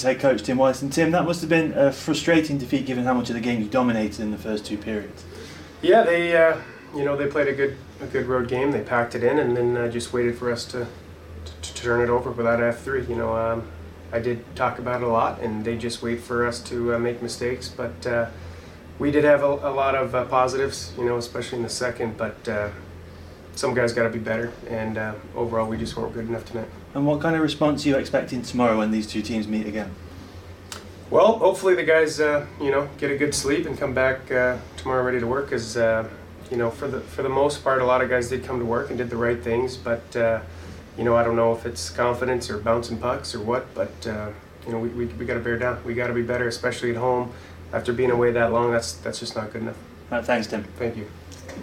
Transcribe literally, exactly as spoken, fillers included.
Head coach Tim Weiss. And Tim, that must have been a frustrating defeat given how much of the game you dominated in the first two periods. Yeah, they uh, you know they played a good a good road game. They packed it in and then uh, just waited for us to, to to turn it over without F three. You know, um, I did talk about it a lot, and they just wait for us to uh, make mistakes. But uh, we did have a, a lot of uh, positives, you know, especially in the second. But uh, some guys got to be better, and uh, overall we just weren't good enough tonight. And what kind of response are you expecting tomorrow when these two teams meet again? Well, hopefully the guys, uh, you know, get a good sleep and come back uh, tomorrow ready to work. Because, uh, you know, for the for the most part, a lot of guys did come to work and did the right things. But, uh, you know, I don't know if it's confidence or bouncing pucks or what. But, uh, you know, we we, we got to bear down. We got to be better, especially at home. After being away that long, that's that's just not good enough. Right, thanks, Tim. Thank you.